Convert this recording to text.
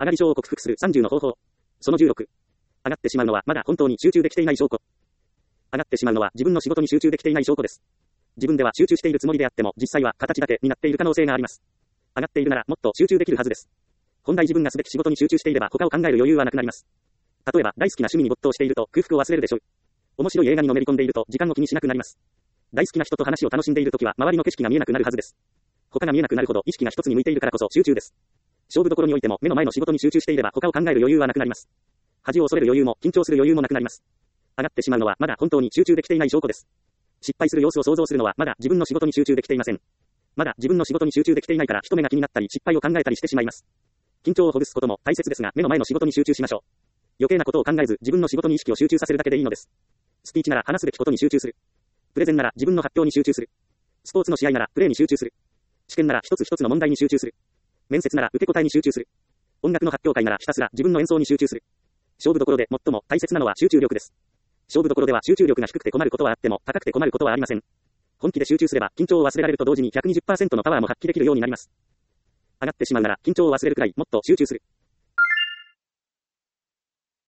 上がり症を克服する30の方法。その16。上がってしまうのはまだ本当に集中できていない証拠。上がってしまうのは自分の仕事に集中できていない証拠です。自分では集中しているつもりであっても、実際は形だけになっている可能性があります。上がっているならもっと集中できるはずです。本来自分がすべき仕事に集中していれば他を考える余裕はなくなります。例えば大好きな趣味に没頭していると空腹を忘れるでしょう。面白い映画にのめり込んでいると時間を気にしなくなります。大好きな人と話を楽しんでいるときは周りの景色が見えなくなるはずです。他が見えなくなるほど意識が一つに向いているからこそ集中です。勝負どころにおいても目の前の仕事に集中していれば他を考える余裕はなくなります。恥を恐れる余裕も緊張する余裕もなくなります。上がってしまうのはまだ本当に集中できていない証拠です。失敗する様子を想像するのはまだ自分の仕事に集中できていません。まだ自分の仕事に集中できていないから人目が気になったり失敗を考えたりしてしまいます。緊張をほぐすことも大切ですが目の前の仕事に集中しましょう。余計なことを考えず自分の仕事に意識を集中させるだけでいいのです。スピーチなら話すべきことに集中する。プレゼンなら自分の発表に集中する。スポーツの試合ならプレーに集中する。試験なら一つ一つの問題に集中する。面接なら受け答えに集中する。音楽の発表会ならひたすら自分の演奏に集中する。勝負どころで最も大切なのは集中力です。勝負どころでは集中力が低くて困ることはあっても高くて困ることはありません。本気で集中すれば緊張を忘れられると同時に 120% のパワーも発揮できるようになります。上がってしまうなら緊張を忘れるくらいもっと集中する。